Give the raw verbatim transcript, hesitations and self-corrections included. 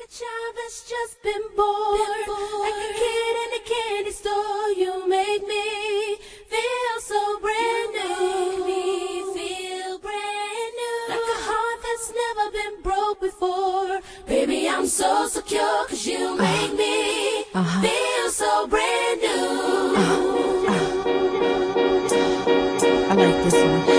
a child that's just been born, been born. Like a kid in a candy store. You make me feel so brand new. You make me feel brand new. Like a heart that's never been broke before. Baby, I'm so secure, cause you make uh, me uh-huh. feel so brand new. Uh, uh. I like this one.